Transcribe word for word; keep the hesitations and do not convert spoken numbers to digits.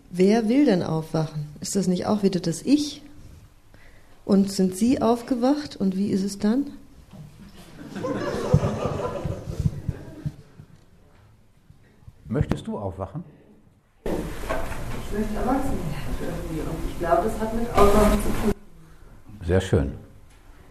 wer will denn aufwachen? Ist das nicht auch wieder das Ich? Und sind Sie aufgewacht und wie ist es dann? Möchtest du aufwachen? Ich möchte erwachsen werden irgendwie und ich glaube, das hat mit Aufwachen zu tun. Sehr schön.